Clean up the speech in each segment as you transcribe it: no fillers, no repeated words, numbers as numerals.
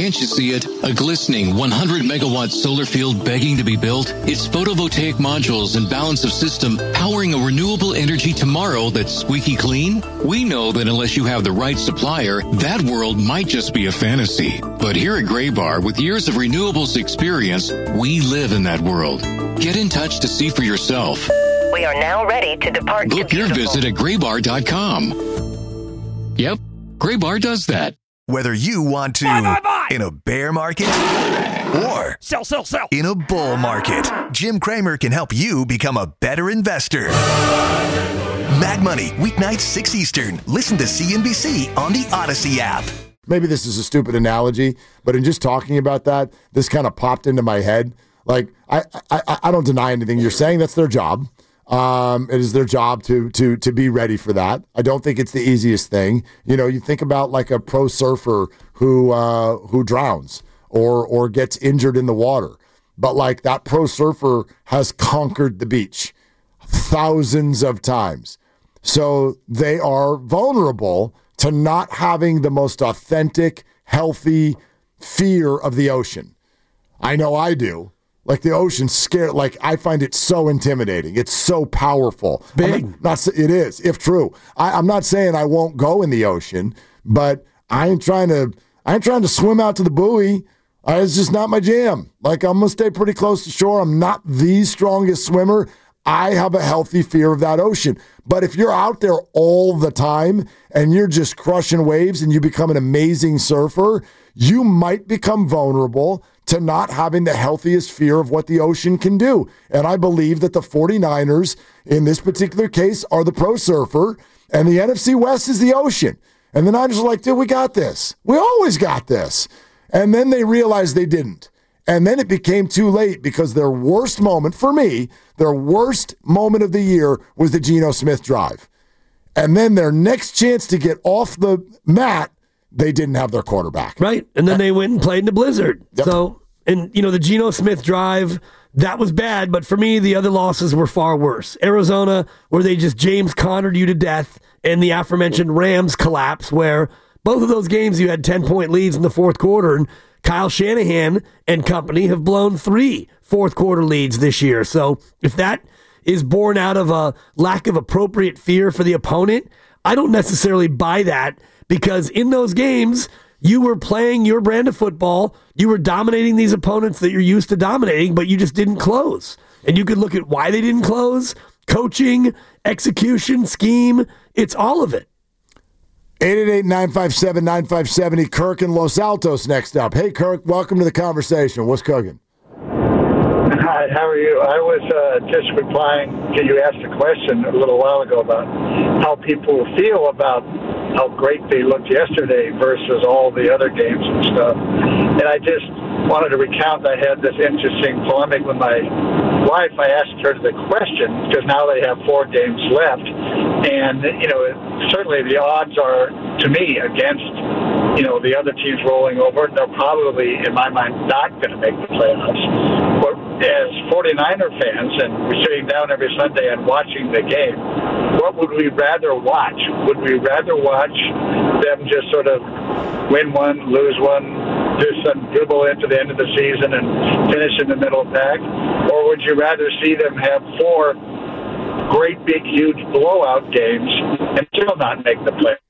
Can't you see it? A glistening 100-megawatt solar field begging to be built? It's photovoltaic modules and balance of system powering a renewable energy tomorrow that's squeaky clean? We know that unless you have the right supplier, that world might just be a fantasy. But here at Graybar, with years of renewables experience, we live in that world. Get in touch to see for yourself. We are now ready to depart. Book your visit at graybar.com. Yep, Graybar does that. Whether you want to in a bear market or sell. In a bull market, Jim Cramer can help you become a better investor. Mad Money, weeknights 6 Eastern. Listen to CNBC on the Odyssey app. Maybe this is a stupid analogy, but in just talking about that, this kind of popped into my head. Like, I don't deny anything you're saying. That's their job. It is their job to be ready for that. I don't think it's the easiest thing. You know, you think about like a pro surfer who drowns or gets injured in the water. But like that pro surfer has conquered the beach thousands of times. So they are vulnerable to not having the most authentic, healthy fear of the ocean. I know I do. Like the ocean's scary. Like I find it so intimidating. It's so powerful. Big. It is, if true. I'm not saying I won't go in the ocean, but I ain't trying to swim out to the buoy. It's just not my jam. Like I'm gonna stay pretty close to shore. I'm not the strongest swimmer. I have a healthy fear of that ocean. But if you're out there all the time and you're just crushing waves and you become an amazing surfer, you might become vulnerable to not having the healthiest fear of what the ocean can do. And I believe that the 49ers, in this particular case, are the pro surfer, and the NFC West is the ocean. And the Niners are like, dude, we got this. We always got this. And then they realized they didn't. And then it became too late because their worst moment, for me, their worst moment of the year was the Geno Smith drive. And then their next chance to get off the mat, they didn't have their quarterback. Right. And then they went and played in the blizzard. Yep. So, and you know, the Geno Smith drive, that was bad. But for me, the other losses were far worse. Arizona, where they just James Connered you to death, and the aforementioned Rams collapse, where both of those games you had 10-point leads in the fourth quarter. And Kyle Shanahan and company have blown 3 fourth-quarter leads this year. So if that is born out of a lack of appropriate fear for the opponent, I don't necessarily buy that, because in those games, you were playing your brand of football. You were dominating these opponents that you're used to dominating, but you just didn't close. And you could look at why they didn't close: coaching, execution, scheme. It's all of it. 888-957-9570. Kirk in Los Altos next up. Hey, Kirk, welcome to the conversation. What's cooking? Hi, how are you? I was just replying to you asked a question a little while ago about how people feel about how great they looked yesterday versus all the other games and stuff. And I just wanted to recount, I had this interesting polemic with my wife. I asked her the question, because now they have 4 games left. And, you know, certainly the odds are, to me, against, you know, the other teams rolling over. They're probably, in my mind, not going to make the playoffs. But as 49er fans, and we're sitting down every Sunday and watching the game, what would we rather watch? Would we rather watch them just sort of win one, lose one, do some dribble into the end of the season and finish in the middle pack? Or would you rather see them have 4 great, big, huge blowout games and still not make the play?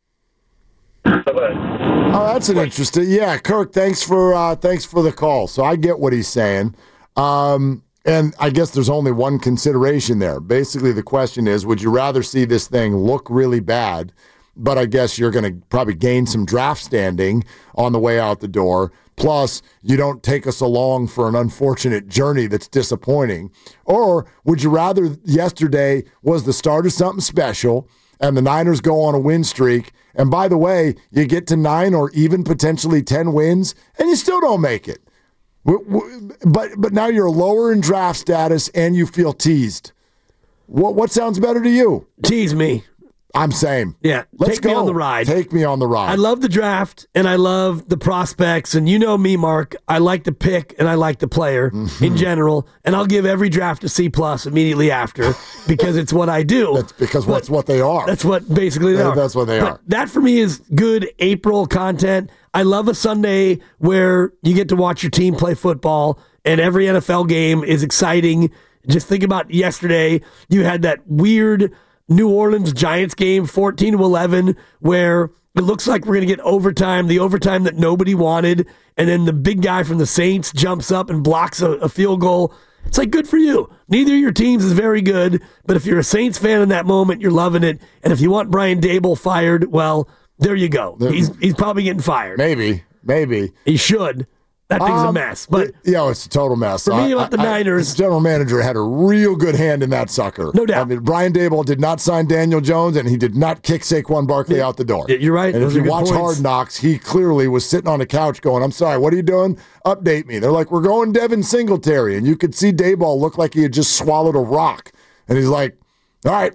Oh, that's an interesting. Yeah, Kirk, thanks for the call. So I get what he's saying. And I guess there's only one consideration there. Basically, the question is, would you rather see this thing look really bad, but I guess you're going to probably gain some draft standing on the way out the door, plus you don't take us along for an unfortunate journey that's disappointing? Or would you rather yesterday was the start of something special and the Niners go on a win streak, and by the way, you get to 9 or even potentially 10 wins, and you still don't make it? But now you're lower in draft status and you feel teased. What sounds better to you? Tease me. I'm same. Yeah, Let's take me go. on the ride. Take me on the ride. I love the draft, and I love the prospects, and you know me, Mark. I like the pick, and I like the player in general, and I'll give every draft a C+ immediately after because it's what I do. That's because that's what they are. That's what basically they are. That's what they are. That for me is good April content. I love a Sunday where you get to watch your team play football, and every NFL game is exciting. Just think about yesterday. You had that weird New Orleans Giants game, 14-11, where it looks like we're going to get overtime, the overtime that nobody wanted, and then the big guy from the Saints jumps up and blocks a field goal. It's like, good for you. Neither of your teams is very good, but if you're a Saints fan in that moment, you're loving it. And if you want Brian Daboll fired, well, there you go. He's probably getting fired. Maybe. He should. That thing's a mess. But it's a total mess. For me, about the Niners, the general manager had a real good hand in that sucker. No doubt. I mean, Brian Daboll did not sign Daniel Jones, and he did not kick Saquon Barkley out the door. You're right. And Those if are you good watch points. Hard Knocks, he clearly was sitting on a couch going, I'm sorry, what are you doing? Update me. They're like, we're going Devin Singletary. And you could see Daboll look like he had just swallowed a rock. And he's like, all right,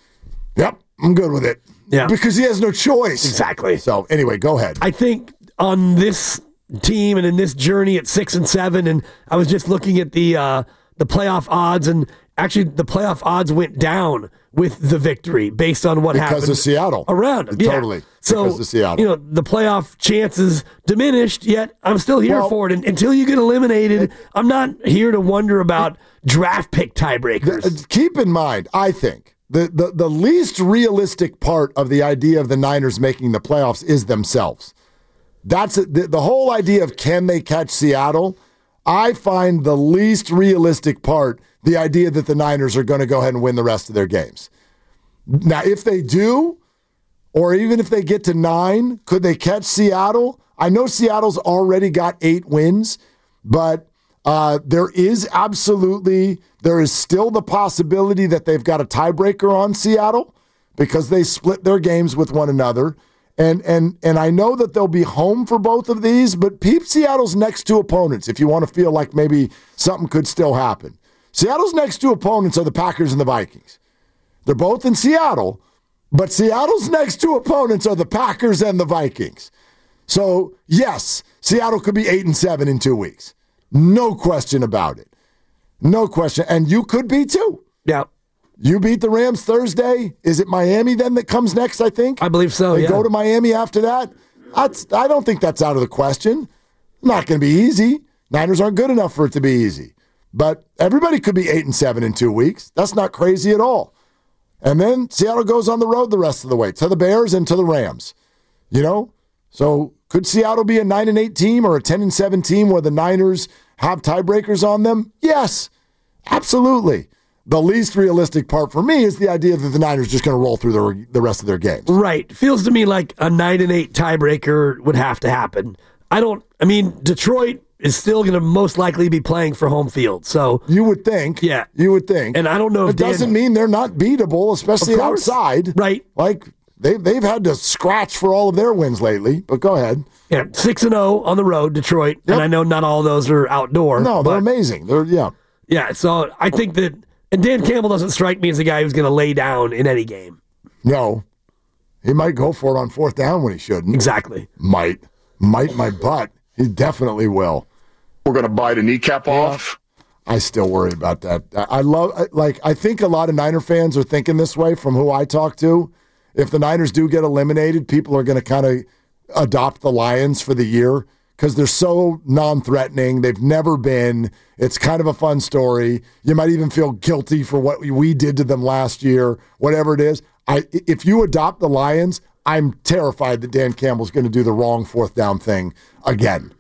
yep, I'm good with it. Yeah. Because he has no choice. Exactly. So anyway, go ahead. I think on this team and in this journey at 6-7, and I was just looking at the playoff odds, and actually the playoff odds went down with the victory based on what happened because of Seattle around them. Totally. So because of Seattle. The playoff chances diminished. Yet I'm still here for it. And until you get eliminated, I'm not here to wonder about draft pick tiebreakers. Keep in mind, I think the least realistic part of the idea of the Niners making the playoffs is themselves. That's the whole idea of can they catch Seattle. I find the least realistic part the idea that the Niners are going to go ahead and win the rest of their games. Now, if they do, or even if they get to 9, could they catch Seattle? I know Seattle's already got 8 wins, but there is still the possibility that they've got a tiebreaker on Seattle because they split their games with one another. And I know that they'll be home for both of these, but peep Seattle's next 2 opponents if you want to feel like maybe something could still happen. Seattle's next 2 opponents are the Packers and the Vikings. They're both in Seattle, but Seattle's next 2 opponents are the Packers and the Vikings. So, yes, Seattle could be 8-7 in 2 weeks. No question about it. No question. And you could be too. Yeah. You beat the Rams Thursday. Is it Miami then that comes next, I think? I believe so, They go to Miami after that? I don't think that's out of the question. Not going to be easy. Niners aren't good enough for it to be easy. But everybody could be 8-7 in 2 weeks. That's not crazy at all. And then Seattle goes on the road the rest of the way to the Bears and to the Rams. So could Seattle be a 9-8 team or a 10-7 team where the Niners have tiebreakers on them? Yes, absolutely. The least realistic part for me is the idea that the Niners are just going to roll through the rest of their games. Right. Feels to me like a 9-8 tiebreaker would have to happen. Detroit is still going to most likely be playing for home field. So you would think. Yeah. You would think. And I don't know if it doesn't mean they're not beatable, especially outside. Right. Like they've had to scratch for all of their wins lately. But go ahead. Yeah, 6-0 on the road, Detroit. Yep. And I know not all of those are outdoor. No, they're amazing. Yeah, so I think that, and Dan Campbell doesn't strike me as a guy who's going to lay down in any game. No. He might go for it on 4th down when he shouldn't. Exactly. Might my butt. He definitely will. We're going to bite a kneecap off. I still worry about that. I think a lot of Niner fans are thinking this way from who I talk to. If the Niners do get eliminated, people are going to kind of adopt the Lions for the year because they're so non-threatening. They've never been. It's kind of a fun story. You might even feel guilty for what we did to them last year, whatever it is. If you adopt the Lions, I'm terrified that Dan Campbell's going to do the wrong 4th down thing again.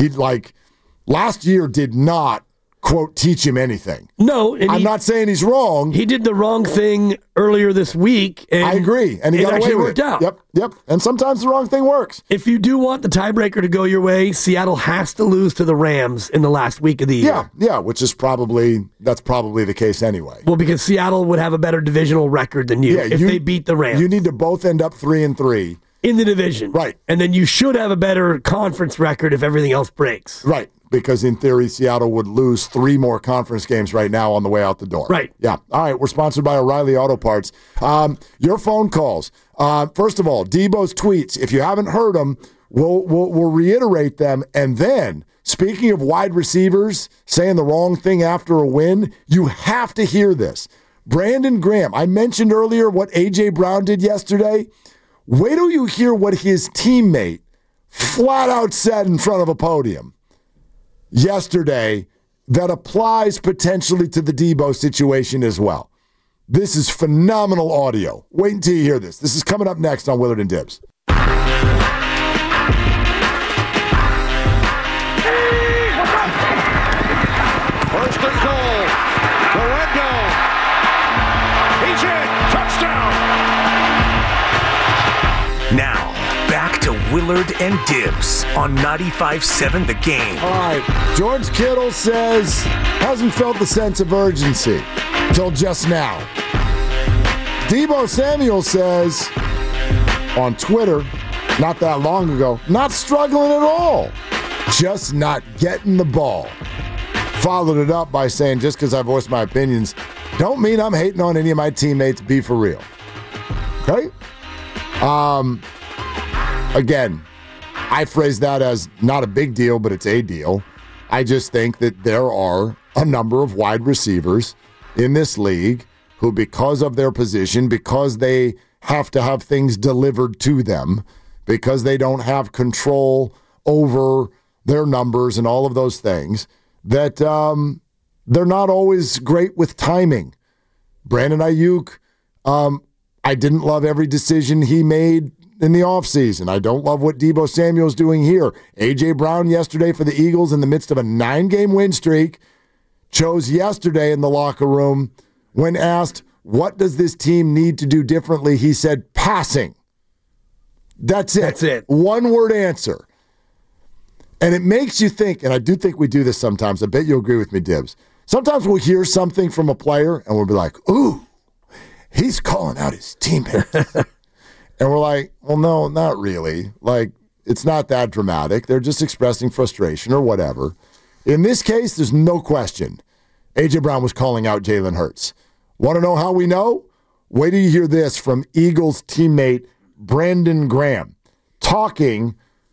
Last year did not, quote, teach him anything. No. I'm not saying he's wrong. He did the wrong thing earlier this week. And I agree. And he got away with it. Worked out. Yep. And sometimes the wrong thing works. If you do want the tiebreaker to go your way, Seattle has to lose to the Rams in the last week of the year. Yeah, which is probably the case anyway. Well, because Seattle would have a better divisional record than you if they beat the Rams. You need to both end up 3-3. In the division. Right. And then you should have a better conference record if everything else breaks. Right. because in theory, Seattle would lose 3 more conference games right now on the way out the door. Right. Yeah. All right. We're sponsored by O'Reilly Auto Parts. Your phone calls. First of all, Debo's tweets. If you haven't heard them, we'll reiterate them. And then, speaking of wide receivers saying the wrong thing after a win, you have to hear this. Brandon Graham, I mentioned earlier what A.J. Brown did yesterday. Wait till you hear what his teammate flat out said in front of a podium yesterday that applies potentially to the Debo situation as well. This is phenomenal audio. Wait until you hear this. This is coming up next on Willard and Dibs. First and goal. Guerrero. He's in. Touchdown. Now, back to Willard and Dibs on 95.7 The Game. All right. George Kittle says hasn't felt the sense of urgency till just now. Debo Samuel says on Twitter, not that long ago, not struggling at all, just not getting the ball. Followed it up by saying, just because I voiced my opinions, don't mean I'm hating on any of my teammates. Be for real. Okay? Again, I phrase that as not a big deal, but it's a deal. I just think that there are a number of wide receivers in this league who, because of their position, because they have to have things delivered to them, because they don't have control over their numbers and all of those things, that they're not always great with timing. Brandon Ayuk, I didn't love every decision he made in the offseason. I don't love what Debo Samuel's doing here. A.J. Brown yesterday for the Eagles in the midst of a 9-game win streak chose yesterday in the locker room when asked, what does this team need to do differently? He said, passing. That's it. That's it. One-word answer. And it makes you think, and I do think we do this sometimes. I bet you'll agree with me, Dibs. Sometimes we'll hear something from a player and we'll be like, ooh, he's calling out his teammates. And we're like, well, no, not really. Like, it's not that dramatic. They're just expressing frustration or whatever. In this case, there's no question. A.J. Brown was calling out Jalen Hurts. Want to know how we know? Wait till you hear this from Eagles teammate Brandon Graham talking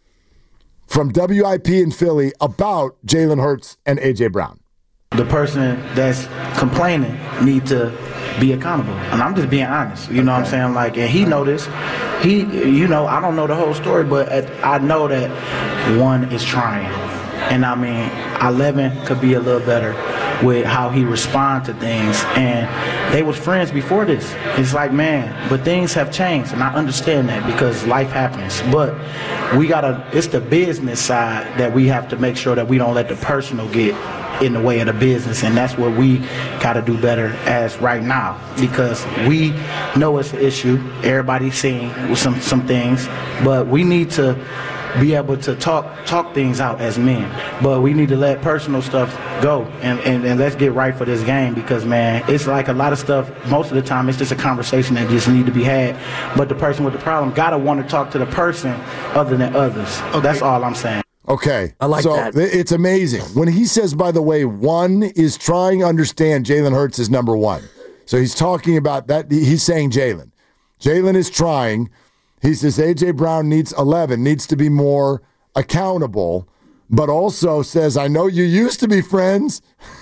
from WIP in Philly about Jalen Hurts and A.J. Brown. The person that's complaining need to be accountable. And I'm just being honest. You know what I'm saying? Like, and he noticed. I don't know the whole story, but I know that one is trying. And I mean, 11 could be a little better with how he responds to things. And they was friends before this. It's like, man, but things have changed. And I understand that because life happens. But it's the business side that we have to make sure that we don't let the personal get in the way of the business, and that's what we got to do better as right now, because we know it's an issue. Everybody's seeing some things, but we need to be able to talk things out as men. But we need to let personal stuff go and let's get right for this game, because, man, it's like a lot of stuff, most of the time it's just a conversation that just need to be had, but the person with the problem got to want to talk to the person other than others. Okay. That's all I'm saying. Okay. I like that. It's amazing. When he says, by the way, one is trying to understand Jalen Hurts is number one. So he's talking about that. He's saying Jalen. Jalen is trying. He says A.J. Brown needs 11, needs to be more accountable, but also says, I know you used to be friends.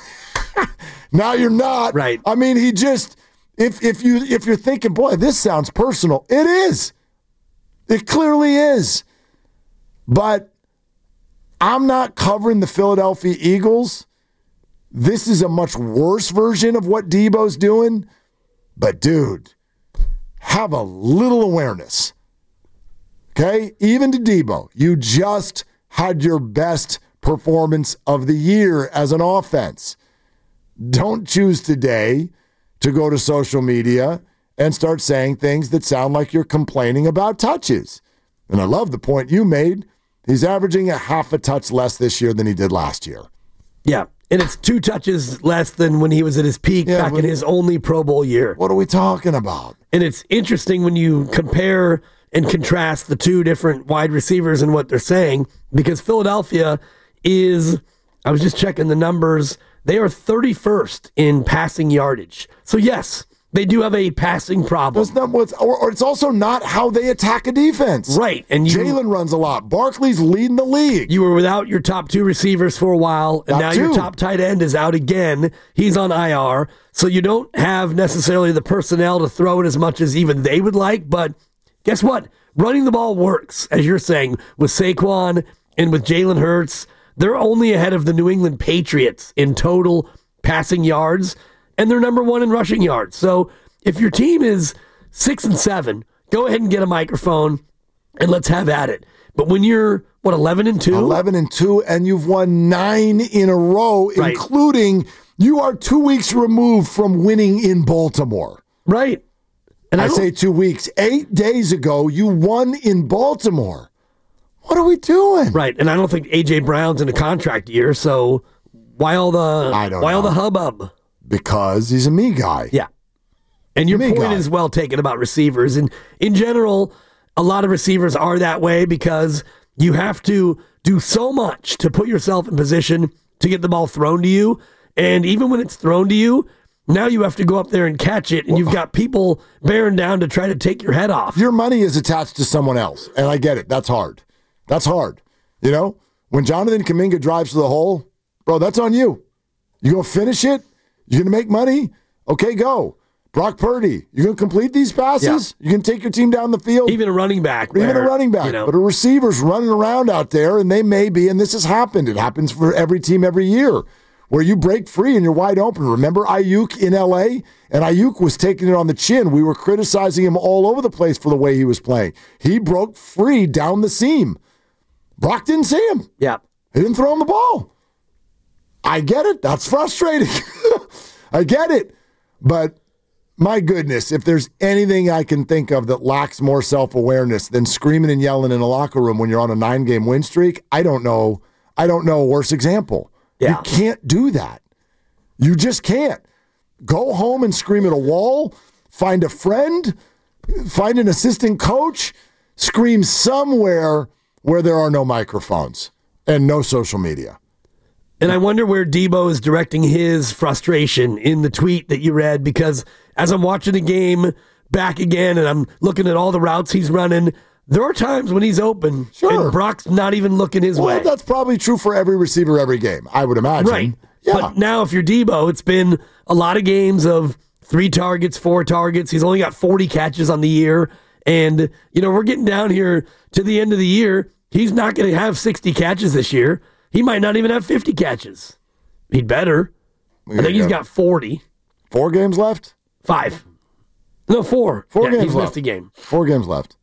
Now you're not. Right. I mean, he just, if you're thinking, boy, this sounds personal, it is. It clearly is. But I'm not covering the Philadelphia Eagles. This is a much worse version of what Debo's doing. But, dude, have a little awareness. Okay? Even to Debo, you just had your best performance of the year as an offense. Don't choose today to go to social media and start saying things that sound like you're complaining about touches. And I love the point you made. He's averaging a half a touch less this year than he did last year. Yeah, and it's 2 touches less than when he was at his peak back in his only Pro Bowl year. What are we talking about? And it's interesting when you compare and contrast the 2 different wide receivers and what they're saying, because Philadelphia is I was just checking the numbers. They are 31st in passing yardage. So, yes, they do have a passing problem. That's not or it's also not how they attack a defense. Right. And Jalen runs a lot. Barkley's leading the league. You were without your top 2 receivers for a while, and now your top tight end is out again. He's on IR. So you don't have necessarily the personnel to throw it as much as even they would like. But guess what? Running the ball works, as you're saying, with Saquon and with Jalen Hurts. They're only ahead of the New England Patriots in total passing yards, and they're number 1 in rushing yards. So if your team is 6-7, go ahead and get a microphone and let's have at it. But when you're, 11-2? 11-2, and you've won 9 in a row, right, including you are 2 weeks removed from winning in Baltimore. Right. And I say 2 weeks. 8 days ago, you won in Baltimore. What are we doing? Right, and I don't think A.J. Brown's in a contract year, so why all the hubbub? Because he's a me guy. Yeah. And your point is well taken about receivers. And in general, a lot of receivers are that way because you have to do so much to put yourself in position to get the ball thrown to you. And even when it's thrown to you, now you have to go up there and catch it, and you've got people bearing down to try to take your head off. Your money is attached to someone else, and I get it. That's hard. That's hard. You know, when Jonathan Kuminga drives to the hole, bro, that's on you. You going to finish it? You're going to make money? Okay, go. Brock Purdy, you're going to complete these passes? Yeah. You can take your team down the field? Even a running back. Even a running back. You know. But a receiver's running around out there, and they may be, and this has happened. It happens for every team every year, where you break free and you're wide open. Remember Ayuk in L.A.? And Ayuk was taking it on the chin. We were criticizing him all over the place for the way he was playing. He broke free down the seam. Brock didn't see him. Yeah. He didn't throw him the ball. I get it. That's frustrating. I get it. But my goodness, if there's anything I can think of that lacks more self-awareness than screaming and yelling in a locker room when you're on a 9-game win streak, I don't know a worse example. Yeah. You can't do that. You just can't. Go home and scream at a wall, find a friend, find an assistant coach, scream somewhere where there are no microphones and no social media. And I wonder where Debo is directing his frustration in the tweet that you read, because as I'm watching the game back again and I'm looking at all the routes he's running, there are times when he's open and Brock's not even looking his way. Well, that's probably true for every receiver every game, I would imagine. Right. Yeah. But now if you're Debo, it's been a lot of games of 3 targets, 4 targets. He's only got 40 catches on the year. And, we're getting down here to the end of the year. He's not going to have 60 catches this year. He might not even have 50 catches. He'd better. I think he's got 40. 4 games left? 5. No, 4. 4 games he's left. Missed a game. 4 games left.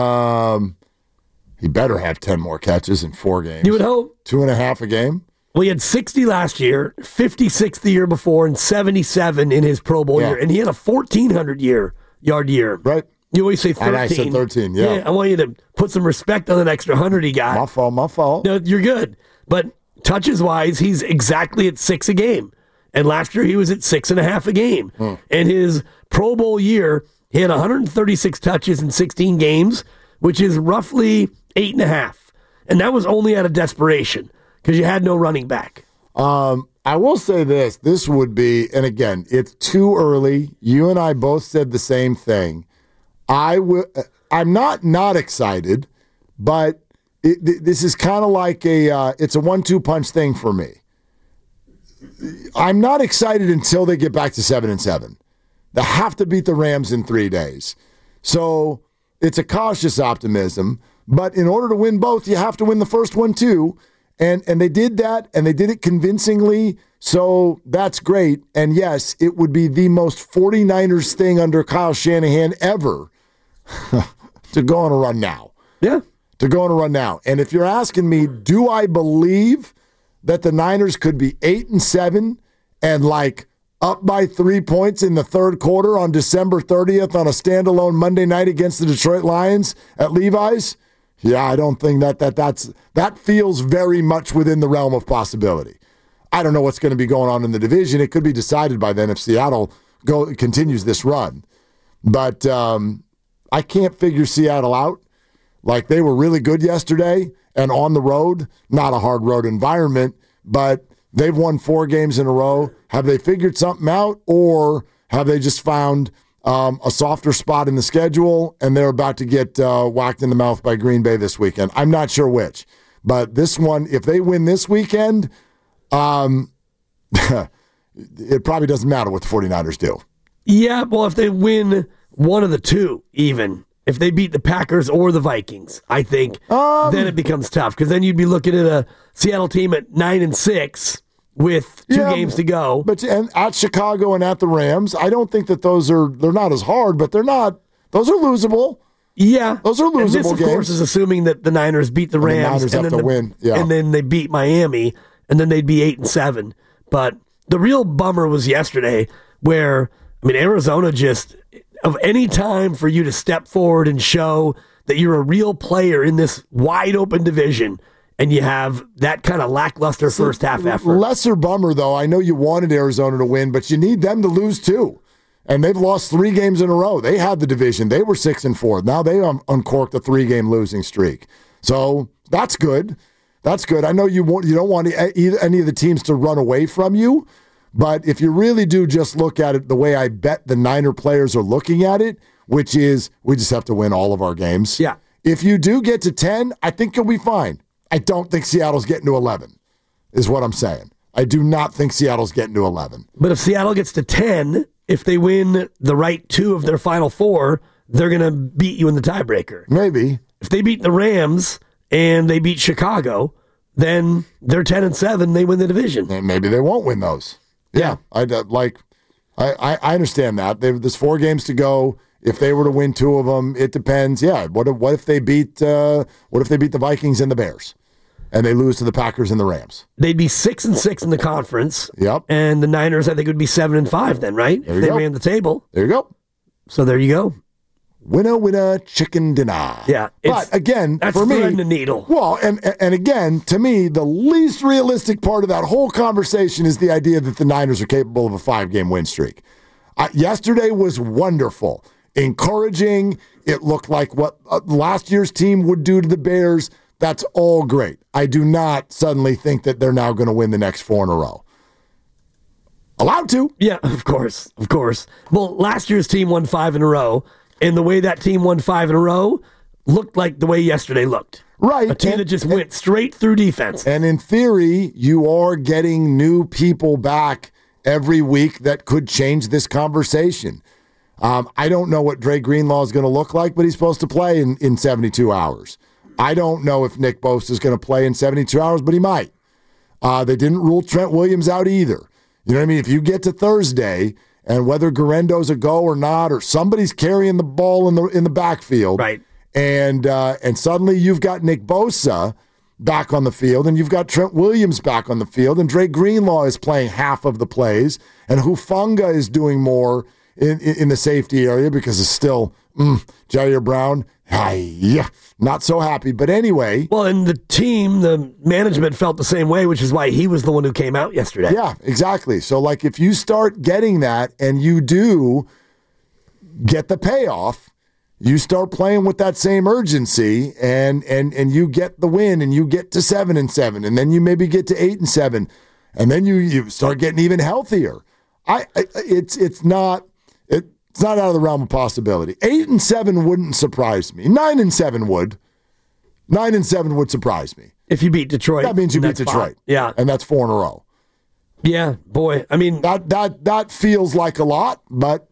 He better have 10 more catches in 4 games. You would hope. 2.5 a game. Well, he had 60 last year, 56 the year before, and 77 in his Pro Bowl year. And he had a 1,400-yard year. Right. You always say 13. And I said 13, yeah. I want you to put some respect on that extra 100 he got. My fault. No, you're good. But touches-wise, he's exactly at 6 a game. And last year, he was at 6.5 a game. And his Pro Bowl year, he had 136 touches in 16 games, which is roughly 8.5. And that was only out of desperation because you had no running back. I will say this. This would be, and again, it's too early. You and I both said the same thing. I'm not excited, but this is kind of like it's a 1-2 punch thing for me. I'm not excited until they get back to 7-7. They have to beat the Rams in 3 days. So it's a cautious optimism, but in order to win both, you have to win the first one too. And they did that, and they did it convincingly, so that's great. And yes, it would be the most 49ers thing under Kyle Shanahan ever to go on a run now. Yeah. To go on a run now. And if you're asking me, do I believe that the Niners could be 8-7 and like up by 3 points in the third quarter on December 30th on a standalone Monday night against the Detroit Lions at Levi's? Yeah, I don't think that feels very much within the realm of possibility. I don't know what's going to be going on in the division. It could be decided by then if Seattle continues this run. But I can't figure Seattle out. Like, they were really good yesterday and on the road, not a hard road environment, but They've won 4 games in a row. Have they figured something out, or have they just found a softer spot in the schedule and they're about to get whacked in the mouth by Green Bay this weekend? I'm not sure which. But this one, if they win this weekend, it probably doesn't matter what the 49ers do. Yeah, well, if they win one of the two, even. If they beat the Packers or the Vikings, I think, then it becomes tough. Because then you'd be looking at a Seattle team at 9-6 with 2 games to go. But at Chicago and at the Rams, I don't think that they're not as hard, but those are losable. Yeah. Those are losable games. And this, of course, is assuming that the Niners beat the Rams. And the Niners have to win. Yeah. And then they beat Miami, and then they'd be 8-7. But the real bummer was yesterday where, Arizona just, of any time for you to step forward and show that you're a real player in this wide open division, and you have that kind of lackluster first half effort. Lesser bummer, though. I know you wanted Arizona to win, but you need them to lose too. And they've lost 3 games in a row. They had the division. They were 6-4. Now they uncorked a 3-game losing streak. So that's good. That's good. I know you don't want any of the teams to run away from you, but if you really do just look at it the way I bet the Niner players are looking at it, which is we just have to win all of our games. Yeah. If you do get to 10, I think you'll be fine. I don't think Seattle's getting to 11, is what I'm saying. I do not think Seattle's getting to 11. But if Seattle gets to 10, if they win the right 2 of their final 4, they're going to beat you in the tiebreaker. Maybe. If they beat the Rams and they beat Chicago, then they're 10-7, they win the division. And maybe they won't win those. Yeah. I understand that. There's 4 games to go. If they were to win 2 of them, it depends. Yeah. What if they beat the Vikings and the Bears, and they lose to the Packers and the Rams? They'd be 6-6 in the conference. Yep. And the Niners, I think, would be 7-5 then, right? If they ran the table. There you go. So there you go. Winner, winner, chicken dinner. Yeah. But again, that's for me, threading the needle. Well, and again, to me, the least realistic part of that whole conversation is the idea that the Niners are capable of a 5-game win streak. Yesterday was wonderful, encouraging. It looked like what last year's team would do to the Bears. That's all great. I do not suddenly think that they're now going to win the next 4 in a row. Allowed to. Yeah, of course. Of course. Well, last year's team won 5 in a row. And the way that team won 5 in a row looked like the way yesterday looked. Right. A team that just went straight through defense. And in theory, you are getting new people back every week that could change this conversation. I don't know what Dre Greenlaw is going to look like, but he's supposed to play in 72 hours. I don't know if Nick Bosa is going to play in 72 hours, but he might. They didn't rule Trent Williams out either. You know what I mean? If you get to Thursday, and whether Guarendo's a go or not, or somebody's carrying the ball in the backfield, right? And suddenly you've got Nick Bosa back on the field, and you've got Trent Williams back on the field, and Dre Greenlaw is playing half of the plays, and Hufanga is doing more in the safety area because it's still Jair Brown. Not so happy. But anyway. Well, and the management felt the same way, which is why he was the one who came out yesterday. Yeah, exactly. So, like, if you start getting that and you do get the payoff, you start playing with that same urgency and you get the win and you get to 7-7, and then you maybe get to 8-7, and then you start getting even healthier. It's not out of the realm of possibility. 8-7 wouldn't surprise me. 9-7 would. 9-7 would surprise me. If you beat Detroit. That means you beat Detroit. Yeah. And that's 4 in a row. Yeah, boy. I mean, that feels like a lot, but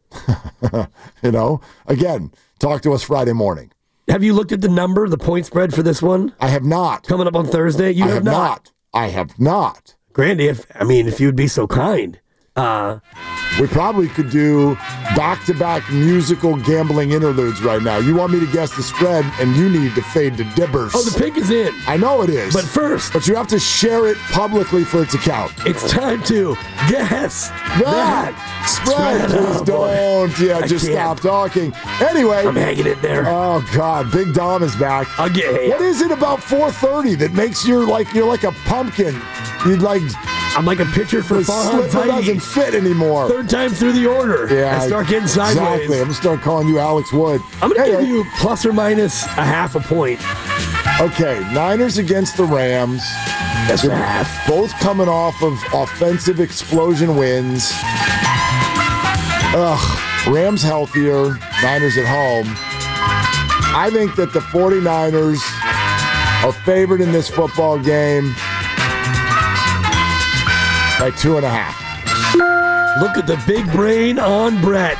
again, talk to us Friday morning. Have you looked at the number, the point spread for this one? I have not. Coming up on Thursday? You have not. I have not. Grandy, if you would be so kind. We probably could do back-to-back musical gambling interludes right now. You want me to guess the spread, and you need to fade to Dibbers. Oh, the pick is in. I know it is. But first. But you have to share it publicly for it to count. It's time to guess that spread. Please don't. Yeah, just stop talking. Anyway. I'm hanging in there. Oh, God. Big Dom is back. Again. What is it about 4:30 that makes you're like a pumpkin? I'm like a pitcher for Farhan Zaidi. Doesn't fit anymore. 3rd time through the order. Yeah, I start getting sideways. Exactly. I'm going to start calling you Alex Wood. I'm going to give you plus or minus a half a point. Okay, Niners against the Rams. That's a half. Both coming off of offensive explosion wins. Rams healthier, Niners at home. I think that the 49ers are favored in this football game by 2.5. Look at the big brain on Brett.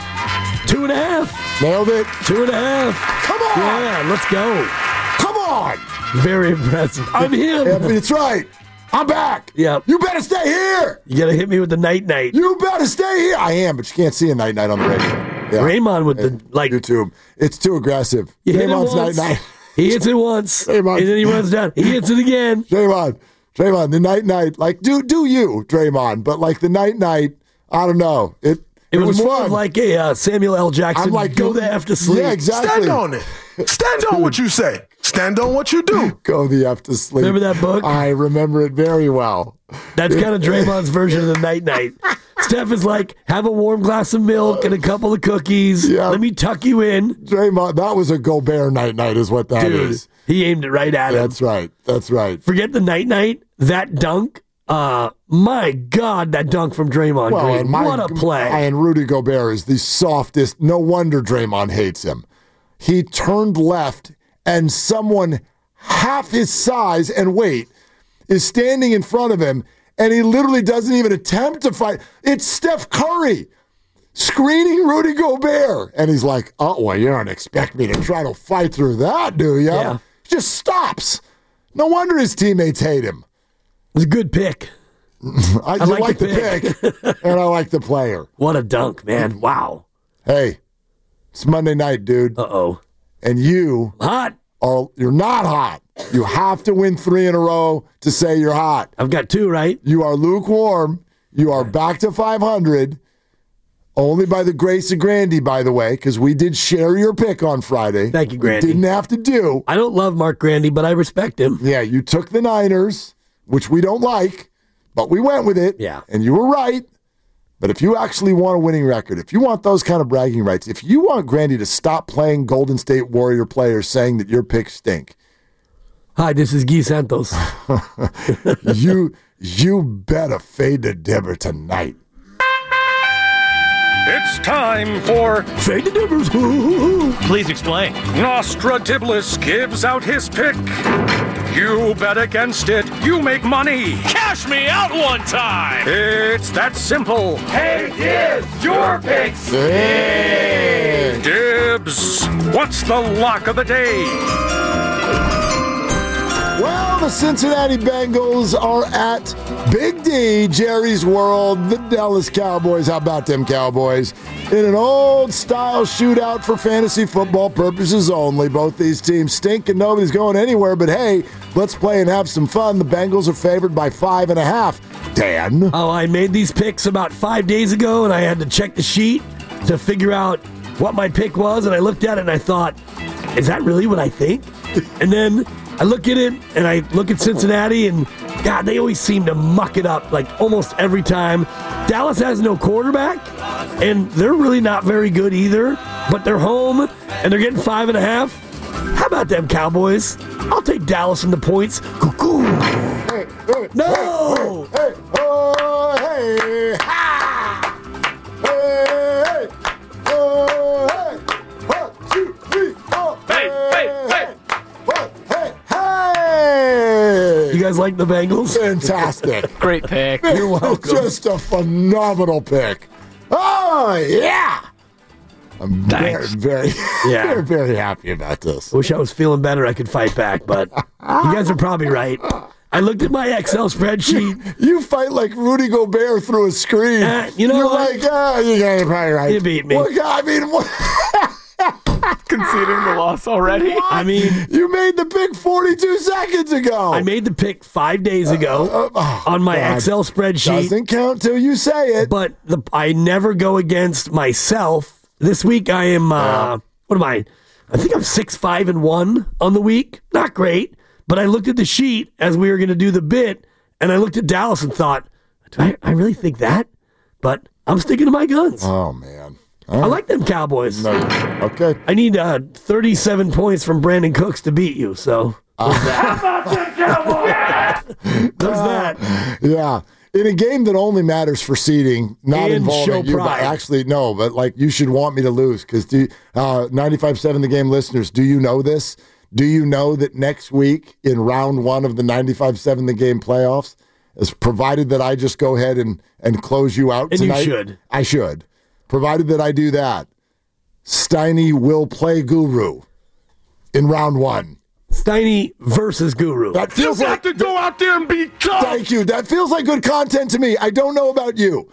2.5. Nailed it. 2.5. Come on. Yeah, let's go. Come on. Very impressive. I'm him. Yeah, that's right. I'm back. Yeah. You better stay here. You got to hit me with the night-night. You better stay here. I am, but you can't see a night-night on the radio. Yeah. Raymond with the, YouTube. It's too aggressive. You hit it Raymond's once. night-night. He hits it once, and then he runs down. He hits it again. Draymond, the night-night. Like, do you, Draymond. But, like, the night-night, I don't know. It was more fun. of like a Samuel L. Jackson, I'm like, go the F to sleep. Yeah, exactly. Stand on it. Stand on what you say. Stand on what you do. Go the F to sleep. Remember that book? I remember it very well. That's kind of Draymond's version of the night-night. Steph is like, have a warm glass of milk and a couple of cookies. Yeah. Let me tuck you in. Draymond, that was a Gobert night-night is what that is. He aimed it right at him. That's right. That's right. Forget the night-night. That dunk, my God, that dunk from Draymond Green. What a play. And Rudy Gobert is the softest. No wonder Draymond hates him. He turned left, and someone half his size and weight is standing in front of him, and he literally doesn't even attempt to fight. It's Steph Curry screening Rudy Gobert. And he's like, oh, well, you don't expect me to try to fight through that, do you? Yeah. He just stops. No wonder his teammates hate him. It was a good pick. I like the pick, and I like the player. What a dunk, man. Wow. Hey, it's Monday night, dude. Uh-oh. And you're not hot. You have to win 3 in a row to say you're hot. I've got 2, right? You are lukewarm. You are back to 500. Only by the grace of Grandy, by the way, because we did share your pick on Friday. Thank you, Grandy. Didn't have to do. I don't love Mark Grandy, but I respect him. Yeah, you took the Niners, which we don't like, but we went with it. Yeah. And you were right. But if you actually want a winning record, if you want those kind of bragging rights, if you want Grandy to stop playing Golden State Warrior players saying that your picks stink. Hi, this is Guy Santos. you better fade the Dibber tonight. It's time for Fade the Dibbers. Please explain. Nostradamus gives out his pick. You bet against it, you make money. Cash me out one time. It's that simple. Hey, Dibs, your picks. Hey. Dibs, what's the lock of the day? Well, the Cincinnati Bengals are at Big D, Jerry's World, the Dallas Cowboys. How about them Cowboys? In an old-style shootout for fantasy football purposes only. Both these teams stink and nobody's going anywhere, but hey, let's play and have some fun. The Bengals are favored by 5.5. Dan? Oh, I made these picks about 5 days ago, and I had to check the sheet to figure out what my pick was, and I looked at it and I thought, is that really what I think? And then I look at it, and I look at Cincinnati, and God, they always seem to muck it up, like almost every time. Dallas has no quarterback, and they're really not very good either, but they're home, and they're getting 5.5. How about them Cowboys? I'll take Dallas in the points. Cuckoo. Hey, No! Hey, oh, hey, ha! Hey, oh, hey, 1, 2, 3, 4. Hey. Hey! You guys like the Bengals? Fantastic. Great pick. You're welcome. Just a phenomenal pick. Oh, yeah. I'm very, very, very, very happy about this. Wish I was feeling better. I could fight back, but you guys are probably right. I looked at my Excel spreadsheet. You fight like Rudy Gobert through a screen. You know You're what? like, you guys are probably right. You beat me. Conceding the loss already? What? I mean, you made the pick 42 seconds ago. I made the pick 5 days ago on my Excel spreadsheet. Doesn't count till you say it. But I never go against myself. This week I am, what am I? I think I'm 6-5-1 on the week. Not great. But I looked at the sheet as we were going to do the bit, and I looked at Dallas and thought, do I really think that? But I'm sticking to my guns. Oh, man. I like them Cowboys. No, okay. I need 37 points from Brandon Cooks to beat you, so There's that. Yeah. In a game that only matters for seeding, not And involving show you, but pride. actually, no, but like you should want me to lose because 95.7 The Game listeners, do you know this? Do you know that next week in round 1 of the 95.7 The Game playoffs, is provided that I just go ahead and close you out And you tonight? should. I should. Provided that I do that, Steiny will play Guru in round 1. Steiny versus Guru. That feels You like got to go out there and be tough. Thank you. That feels like good content to me. I don't know about you.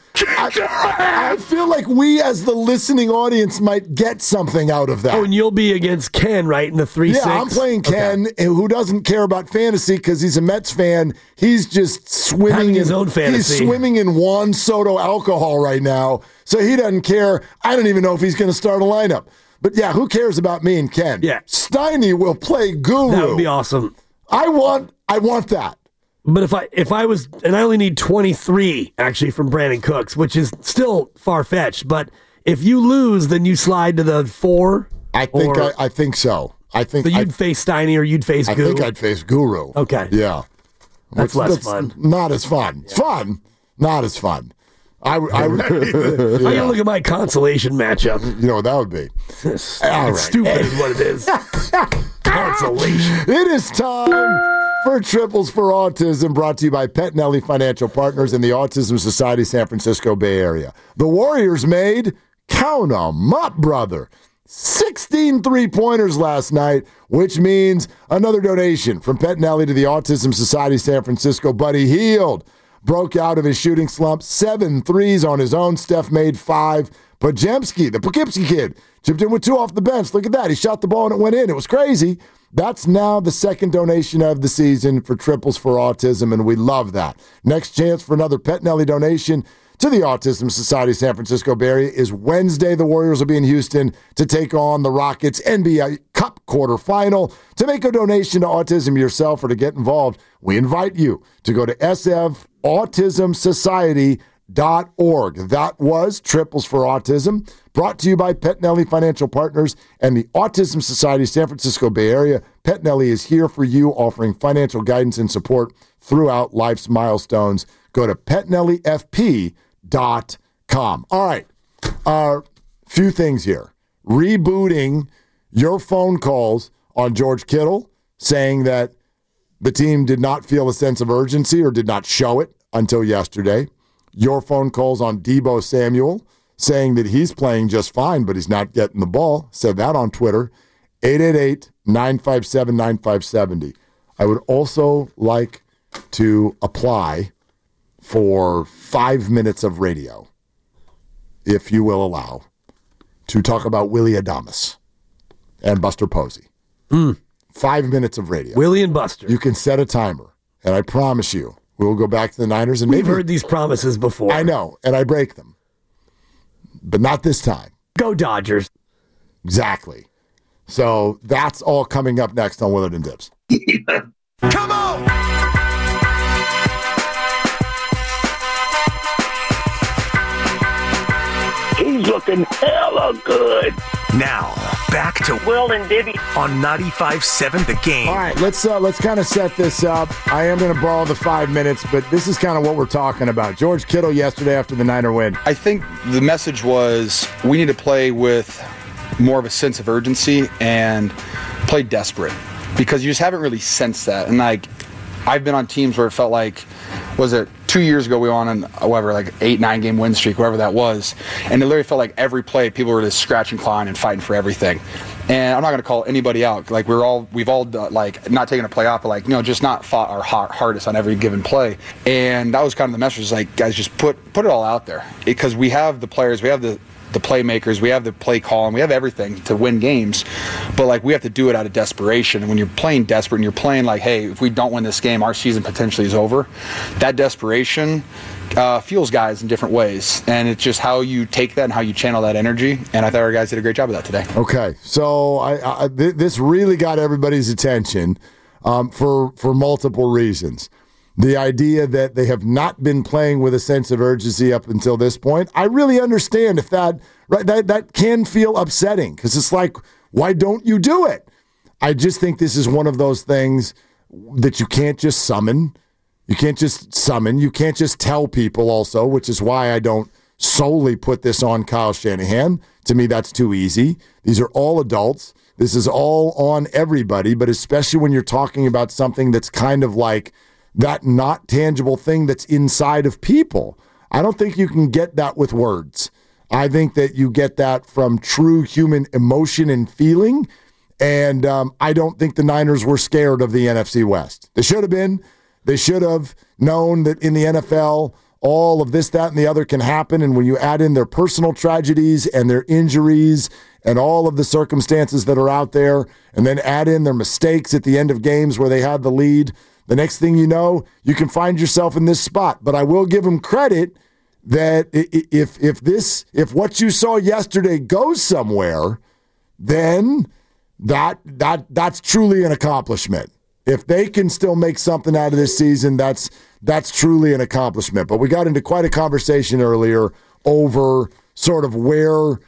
I feel like we as the listening audience might get something out of that. Oh, and you'll be against Ken, right, in the 3-6? Yeah, I'm playing Ken, who doesn't care about fantasy because he's a Mets fan. He's just swimming Having in his own fantasy. He's swimming in Juan Soto alcohol right now, so he doesn't care. I don't even know if he's going to start a lineup. But yeah, who cares about me and Ken? Yeah. Steiny will play Guru. That would be awesome. I want that. But if I was, and I only need 23 actually from Brandon Cooks, which is still far fetched. But if you lose, then you slide to the 4. I think so. I think so. You'd face Steiny or you'd face Guru. I think I'd face Guru. Okay. Yeah. That's less fun. Not as fun. It's fun. Not as fun. I I gotta look at my consolation matchup. You know what that would be? All right. Stupid is what it is. Consolation. It is time for Triples for Autism, brought to you by Pettinelli Financial Partners and the Autism Society San Francisco Bay Area. The Warriors made, count 'em up, brother, 16 3-pointers last night, which means another donation from Pettinelli to the Autism Society San Francisco. Buddy Hield broke out of his shooting slump, 7 threes on his own. Steph made 5. Podziemski, the Poughkeepsie kid, chipped in with 2 off the bench. Look at that. He shot the ball and it went in. It was crazy. That's now the second donation of the season for Triples for Autism, and we love that. Next chance for another Pettinelli donation to the Autism Society San Francisco Bay Area is Wednesday. The Warriors will be in Houston to take on the Rockets NBA Cup quarterfinal. To make a donation to Autism yourself or to get involved, we invite you to go to sfautismsociety.org. That was Triples for Autism, brought to you by Pettinelli Financial Partners and the Autism Society San Francisco Bay Area. Pettinelli is here for you, offering financial guidance and support throughout life's milestones. Go to PettinelliFP.com. All right. Few things here. Rebooting your phone calls on George Kittle, saying that the team did not feel a sense of urgency or did not show it until yesterday. Your phone calls on Deebo Samuel, saying that he's playing just fine, but he's not getting the ball. Said that on Twitter. 888-957-9570. I would also like to apply for 5 minutes of radio, if you will allow, to talk about Willie Adames and Buster Posey. 5 minutes of radio. Willie and Buster. You can set a timer, and I promise you, we'll go back to the Niners. And We've maybe heard these promises before. I know, and I break them. But not this time. Go Dodgers. Exactly. So that's all coming up next on Willard and Dips. Come on! He's looking hella good. Now, back to Will and Dibby on 95.7 The Game. All right, let's kind of set this up. I am going to borrow the 5 minutes, but this is kind of what we're talking about. George Kittle yesterday after the Niner win. I think the message was we need to play with more of a sense of urgency and play desperate because you just haven't really sensed that. And like I've been on teams where it felt like, was it 2 years ago we were on whatever, like 8-9 game win streak, whatever that was, and it literally felt like every play people were just scratching, clawing, and fighting for everything. And I'm not going to call anybody out. Like we've all like not taken a play off, but like just not fought our hardest on every given play. And that was kind of the message. Like guys, just put it all out there because we have the players, we have the playmakers, we have the play call, and we have everything to win games, but like we have to do it out of desperation. And when you're playing desperate and you're playing like, hey, if we don't win this game, our season potentially is over, that desperation fuels guys in different ways, and it's just how you take that and how you channel that energy. And I thought our guys did a great job of that today. Okay, so this really got everybody's attention for multiple reasons. The idea that they have not been playing with a sense of urgency up until this point, I really understand if that can feel upsetting because it's like, why don't you do it? I just think this is one of those things that you can't just summon. You can't just summon. You can't just tell people also, which is why I don't solely put this on Kyle Shanahan. To me, that's too easy. These are all adults. This is all on everybody, but especially when you're talking about something that's kind of like that not tangible thing that's inside of people. I don't think you can get that with words. I think that you get that from true human emotion and feeling, and I don't think the Niners were scared of the NFC West. They should have been. They should have known that in the NFL, all of this, that, and the other can happen, and when you add in their personal tragedies and their injuries and all of the circumstances that are out there, and then add in their mistakes at the end of games where they had the lead, the next thing you know, you can find yourself in this spot. But I will give them credit that if what you saw yesterday goes somewhere, then that's truly an accomplishment. If they can still make something out of this season, that's truly an accomplishment. But we got into quite a conversation earlier over sort of where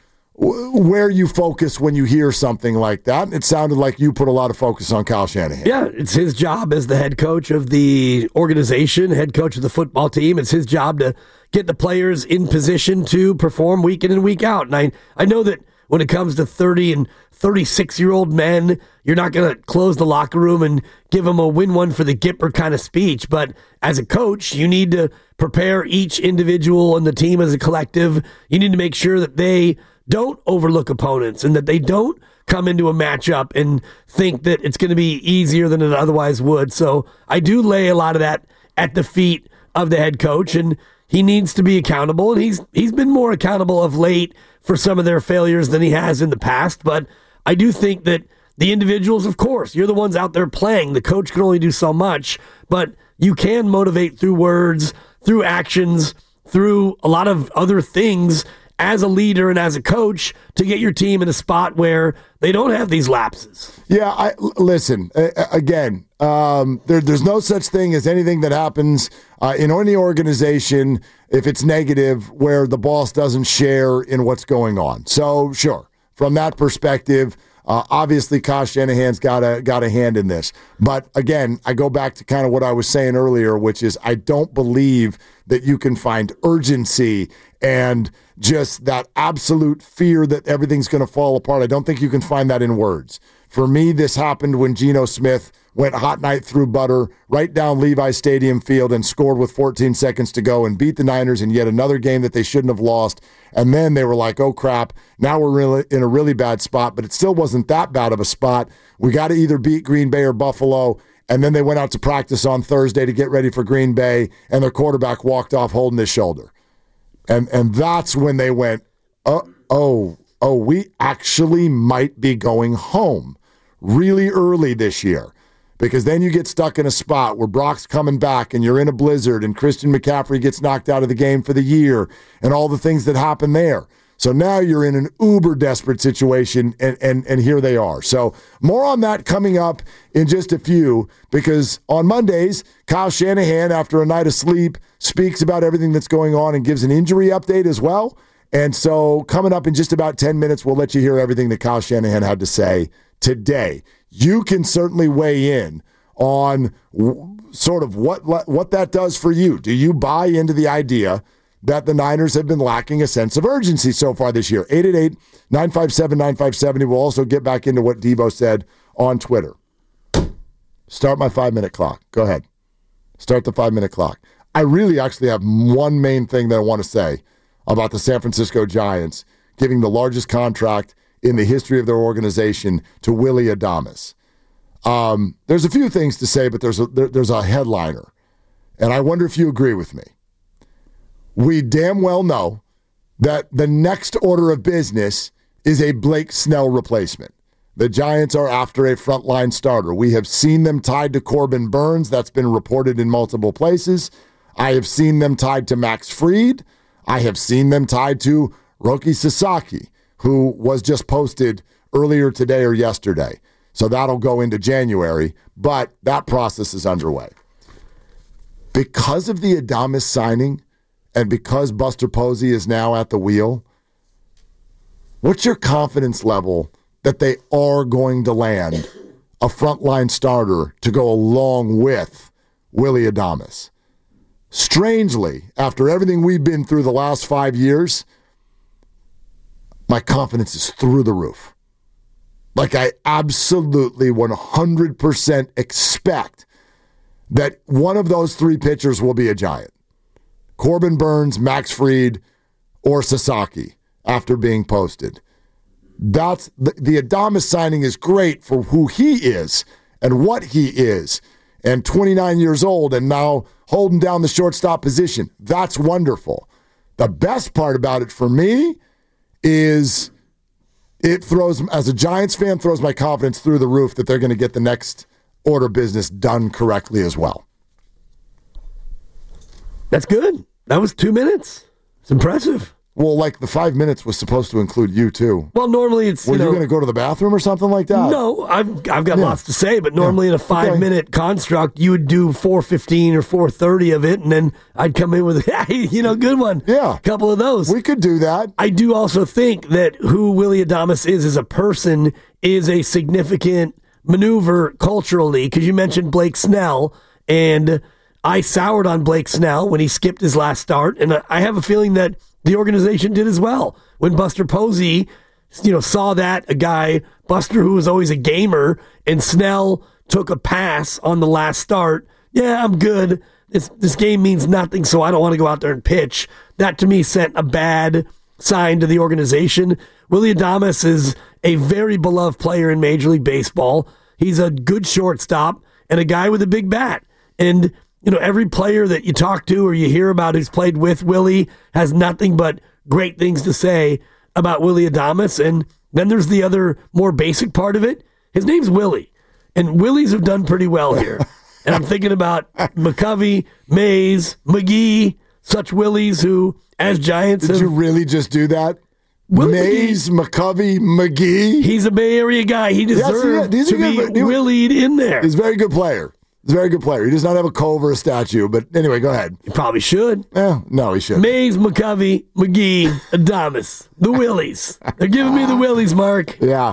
you focus when you hear something like that. And it sounded like you put a lot of focus on Kyle Shanahan. Yeah, it's his job as the head coach of the organization, head coach of the football team. It's his job to get the players in position to perform week in and week out. And I know that when it comes to 30 and 36-year-old men, you're not going to close the locker room and give them a win one for the Gipper kind of speech. But as a coach, you need to prepare each individual and the team as a collective. You need to make sure that they don't overlook opponents and that they don't come into a matchup and think that it's going to be easier than it otherwise would. So I do lay a lot of that at the feet of the head coach, and he needs to be accountable. And he's been more accountable of late for some of their failures than he has in the past. But I do think that the individuals, of course, you're the ones out there playing. The coach can only do so much, but you can motivate through words, through actions, through a lot of other things as a leader and as a coach to get your team in a spot where they don't have these lapses. Yeah, listen, again, there's no such thing as anything that happens in any organization, if it's negative, where the boss doesn't share in what's going on. So, sure, from that perspective, obviously Kyle Shanahan's got a hand in this. But again, I go back to kind of what I was saying earlier, which is I don't believe that you can find urgency and just that absolute fear that everything's going to fall apart. I don't think you can find that in words. For me, this happened when Geno Smith went hot night through butter right down Levi Stadium field and scored with 14 seconds to go and beat the Niners in yet another game that they shouldn't have lost. And then they were like, oh, crap, now we're really in a really bad spot. But it still wasn't that bad of a spot. We got to either beat Green Bay or Buffalo. And then they went out to practice on Thursday to get ready for Green Bay, and their quarterback walked off holding his shoulder. And that's when they went, we actually might be going home really early this year. Because then you get stuck in a spot where Brock's coming back and you're in a blizzard and Christian McCaffrey gets knocked out of the game for the year and all the things that happen there. So now you're in an uber desperate situation, and here they are. So more on that coming up in just a few, because on Mondays, Kyle Shanahan, after a night of sleep, speaks about everything that's going on and gives an injury update as well. And so coming up in just about 10 minutes, we'll let you hear everything that Kyle Shanahan had to say today. You can certainly weigh in on sort of what that does for you. Do you buy into the idea that the Niners have been lacking a sense of urgency so far this year? 888-957-9570. We'll also get back into what Debo said on Twitter. Start my 5-minute clock. Go ahead. Start the 5-minute clock. I really actually have one main thing that I want to say about the San Francisco Giants giving the largest contract in the history of their organization to Willie Adames. There's a few things to say, but there's a headliner, and I wonder if you agree with me. We damn well know that the next order of business is a Blake Snell replacement. The Giants are after a frontline starter. We have seen them tied to Corbin Burns. That's been reported in multiple places. I have seen them tied to Max Fried. I have seen them tied to Roki Sasaki, who was just posted earlier today or yesterday. So that'll go into January, but that process is underway. Because of the Adames signing, and because Buster Posey is now at the wheel, what's your confidence level that they are going to land a frontline starter to go along with Willy Adames. Strangely, after everything we've been through the last 5 years, my confidence is through the roof. Like, I absolutely 100% expect that one of those three pitchers will be a Giant. Corbin Burns, Max Fried, or Sasaki after being posted. That's the Adames signing is great for who he is and what he is. And 29 years old and now holding down the shortstop position. That's wonderful. The best part about it for me is it throws, as a Giants fan, throws my confidence through the roof that they're going to get the next order of business done correctly as well. That's good. That was 2 minutes. It's impressive. Well, like the 5 minutes was supposed to include you too. Well, normally it's Were you going to go to the bathroom or something like that? No, I've got lots to say, but normally in a 5-minute construct, you would do 4:15 or 4:30 of it, and then I'd come in with, hey, good one. Yeah. A couple of those. We could do that. I do also think that who Willy Adames is as a person is a significant maneuver culturally, because you mentioned Blake Snell, and I soured on Blake Snell when he skipped his last start, and I have a feeling that the organization did as well. When Buster Posey, saw that, a guy, Buster, who was always a gamer, and Snell took a pass on the last start. Yeah, I'm good. This game means nothing, so I don't want to go out there and pitch. That, to me, sent a bad sign to the organization. Willy Adames is a very beloved player in Major League Baseball. He's a good shortstop and a guy with a big bat. And every player that you talk to or you hear about who's played with Willie has nothing but great things to say about Willy Adames. And then there's the other more basic part of it. His name's Willie. And Willies have done pretty well here. And I'm thinking about McCovey, Mays, McGee, such Willies who, as Giants... Did you really just do that? Mays, McCovey, McGee? He's a Bay Area guy. He deserves to be Willied in there. He's a very good player. He's a very good player. He does not have a cove or a statue, but anyway, go ahead. He probably should. No, he shouldn't. Mays, McCovey, McGee, Adames. The Willies. They're giving me the Willies, Mark. Yeah.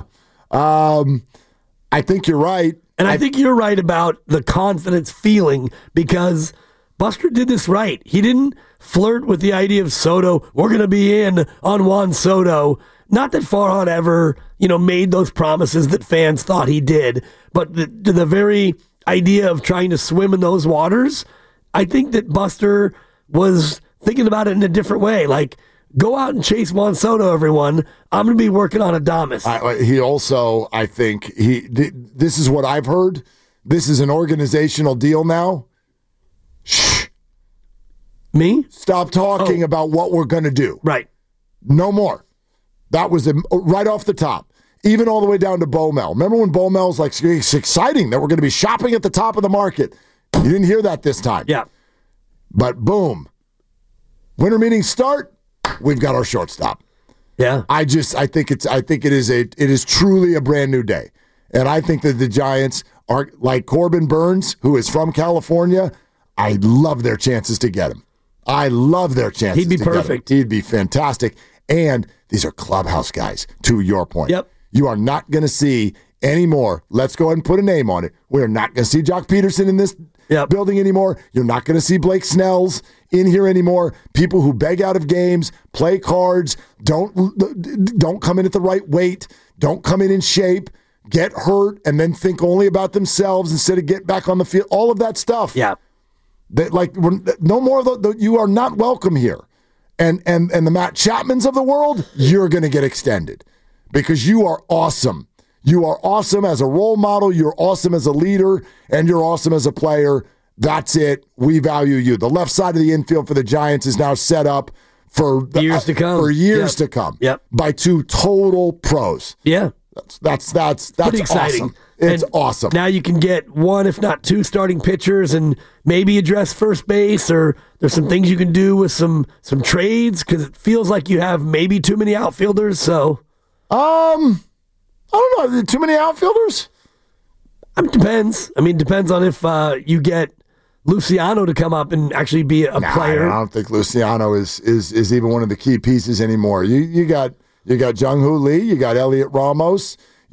I think you're right. And I think you're right about the confidence feeling, because Buster did this right. He didn't flirt with the idea of Soto. We're going to be in on Juan Soto. Not that Farhan ever, made those promises that fans thought he did, but the very idea of trying to swim in those waters, I think that Buster was thinking about it in a different way. Like, go out and chase Juan Soto, everyone. I'm going to be working on Adames. He also, I think, this is what I've heard. This is an organizational deal now. Shh. Me? Stop talking about what we're going to do. Right. No more. That was right off the top. Even all the way down to Bomel. Remember when Bomel's like, it's exciting that we're going to be shopping at the top of the market. You didn't hear that this time. Yeah. But boom. Winter meetings start. We've got our shortstop. Yeah. I think it is truly a brand new day. And I think that the Giants are like Corbin Burns, who is from California. I love their chances to get him. I love their chances. He'd be perfect. He'd be fantastic. And these are clubhouse guys, to your point. Yep. You are not going to see any more. Let's go ahead and put a name on it. We're not going to see Jock Peterson in this building anymore. You're not going to see Blake Snells in here anymore. People who beg out of games, play cards, don't come in at the right weight, don't come in shape, get hurt, and then think only about themselves instead of get back on the field. All of that stuff. Yeah. No more of those. You are not welcome here. And the Matt Chapmans of the world, you're going to get extended. Because you are awesome. You are awesome as a role model. You're awesome as a leader. And you're awesome as a player. That's it. We value you. The left side of the infield for the Giants is now set up for years to come. For years to come. Yep. By two total pros. Yeah. That's pretty exciting. Awesome. It's awesome. Now you can get one, if not two, starting pitchers and maybe address first base, or there's some things you can do with some trades, because it feels like you have maybe too many outfielders. So, I don't know. Too many outfielders? Depends. Depends on if you get Luciano to come up and actually be a player. I don't think Luciano is even one of the key pieces anymore. You got Jung-Hoo Lee, you got Elliot Ramos,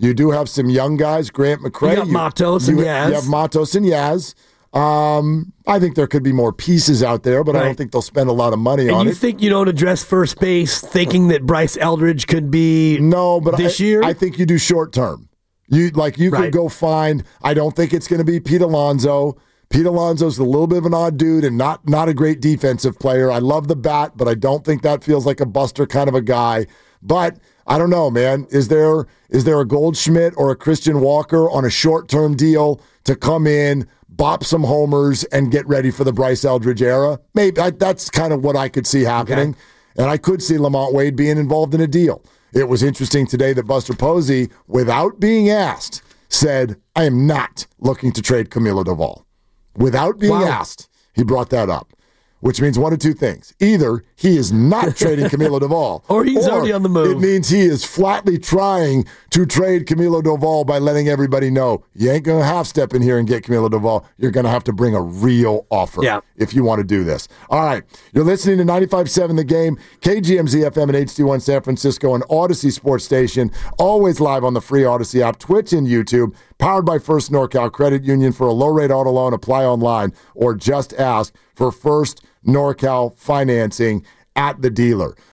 You do have some young guys, Grant McCray. You got Matos and Yaz. You have Matos and Yaz. I think there could be more pieces out there, but I don't think they'll spend a lot of money on it. And you think you don't address first base thinking that Bryce Eldridge could be this year? I think you do short term. You could go find, I don't think it's going to be Pete Alonso. Pete Alonso's a little bit of an odd dude and not a great defensive player. I love the bat, but I don't think that feels like a Buster kind of a guy. But I don't know, man. Is there a Goldschmidt or a Christian Walker on a short-term deal to come in, bop some homers, and get ready for the Bryce Eldridge era? Maybe that's kind of what I could see happening. Okay. And I could see Lamont Wade being involved in a deal. It was interesting today that Buster Posey, without being asked, said, I am not looking to trade Camilo Doval. Without being asked, he brought that up. Which means one of two things. Either he is not trading Camilo Doval. Or he's already on the move. It means he is flatly trying to trade Camilo Doval by letting everybody know, you ain't going to half-step in here and get Camilo Doval. You're going to have to bring a real offer if you want to do this. All right. You're listening to 95.7 The Game, KGMZ FM and HD1 San Francisco, and Odyssey Sports Station. Always live on the free Odyssey app, Twitch, and YouTube. Powered by First NorCal Credit Union. For a low-rate auto loan, apply online or just ask for First NorCal financing at the dealer.